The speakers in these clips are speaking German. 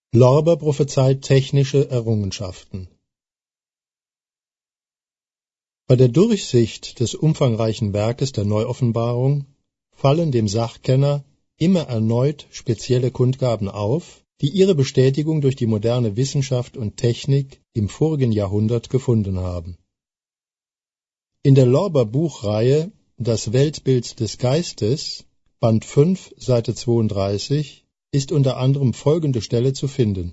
Lorber prophezeit technische Errungenschaften. Bei der Durchsicht des umfangreichen Werkes der Neuoffenbarung fallen dem Sachkenner immer erneut spezielle Kundgaben auf, die ihre Bestätigung durch die moderne Wissenschaft und Technik im vorigen Jahrhundert gefunden haben. In der Lorber-Buchreihe Das Weltbild des Geistes, Band 5, Seite 32, ist unter anderem folgende Stelle zu finden.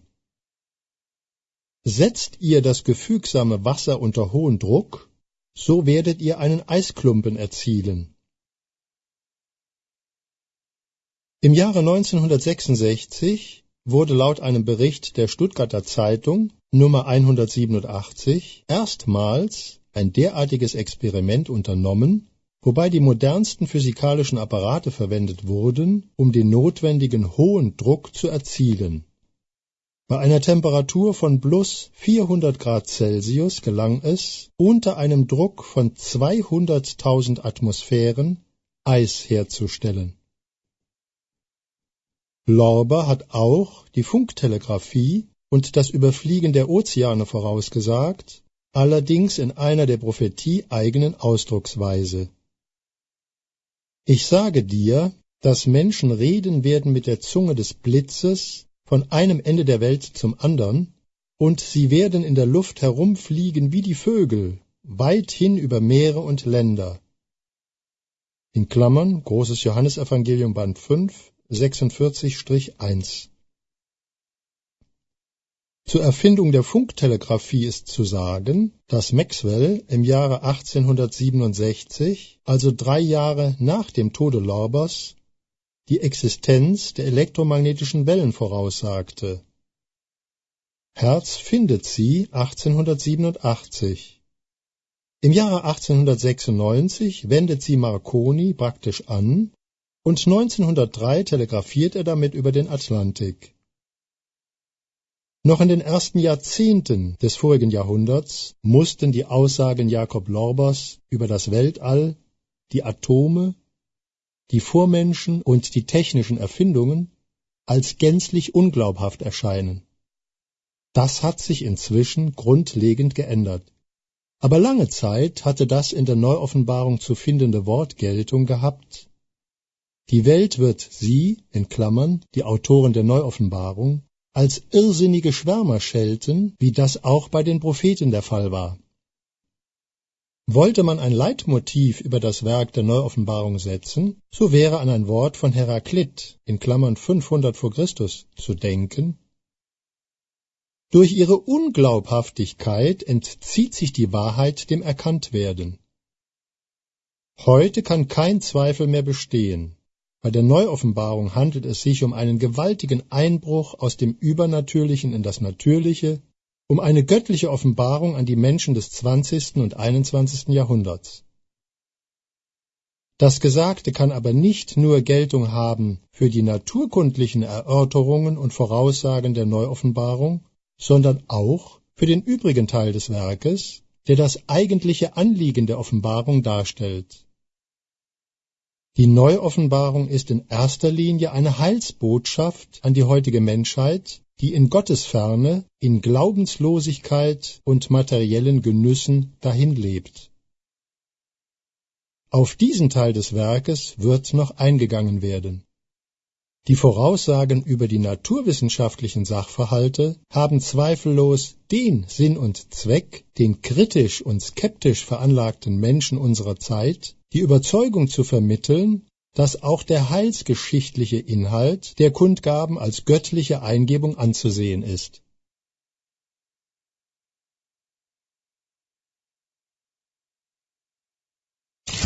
Setzt ihr das gefügsame Wasser unter hohen Druck, so werdet ihr einen Eisklumpen erzielen. Im Jahre 1966 wurde laut einem Bericht der Stuttgarter Zeitung Nummer 187 erstmals ein derartiges Experiment unternommen, wobei die modernsten physikalischen Apparate verwendet wurden, um den notwendigen hohen Druck zu erzielen. Bei einer Temperatur von plus 400 Grad Celsius gelang es, unter einem Druck von 200.000 Atmosphären Eis herzustellen. Lorber hat auch die Funktelegrafie und das Überfliegen der Ozeane vorausgesagt, allerdings in einer der Prophetie eigenen Ausdrucksweise. Ich sage dir, dass Menschen reden werden mit der Zunge des Blitzes von einem Ende der Welt zum andern, und sie werden in der Luft herumfliegen wie die Vögel, weit hin über Meere und Länder. In Klammern, Großes Johannesevangelium, Band 5, 46-1. Zur Erfindung der Funktelegrafie ist zu sagen, dass Maxwell im Jahre 1867, also 3 Jahre nach dem Tode Lorbers, die Existenz der elektromagnetischen Wellen voraussagte. Hertz findet sie 1887. Im Jahre 1896 wendet sie Marconi praktisch an und 1903 telegrafiert er damit über den Atlantik. Noch in den ersten Jahrzehnten des vorigen Jahrhunderts mussten die Aussagen Jakob Lorbers über das Weltall, die Atome, die Vormenschen und die technischen Erfindungen als gänzlich unglaubhaft erscheinen. Das hat sich inzwischen grundlegend geändert. Aber lange Zeit hatte das in der Neuoffenbarung zu findende Wort Geltung gehabt. Die Welt wird sie, in Klammern, die Autoren der Neuoffenbarung, als irrsinnige Schwärmer schelten, wie das auch bei den Propheten der Fall war. Wollte man ein Leitmotiv über das Werk der Neuoffenbarung setzen, so wäre an ein Wort von Heraklit, in Klammern 500 vor Christus, zu denken. Durch ihre Unglaubhaftigkeit entzieht sich die Wahrheit dem Erkanntwerden. Heute kann kein Zweifel mehr bestehen. Bei der Neuoffenbarung handelt es sich um einen gewaltigen Einbruch aus dem Übernatürlichen in das Natürliche, um eine göttliche Offenbarung an die Menschen des 20. und 21. Jahrhunderts. Das Gesagte kann aber nicht nur Geltung haben für die naturkundlichen Erörterungen und Voraussagen der Neuoffenbarung, sondern auch für den übrigen Teil des Werkes, der das eigentliche Anliegen der Offenbarung darstellt. Die Neuoffenbarung ist in erster Linie eine Heilsbotschaft an die heutige Menschheit, die in Gottesferne, in Glaubenslosigkeit und materiellen Genüssen dahinlebt. Auf diesen Teil des Werkes wird noch eingegangen werden. Die Voraussagen über die naturwissenschaftlichen Sachverhalte haben zweifellos den Sinn und Zweck, den kritisch und skeptisch veranlagten Menschen unserer Zeit die Überzeugung zu vermitteln, dass auch der heilsgeschichtliche Inhalt der Kundgaben als göttliche Eingebung anzusehen ist.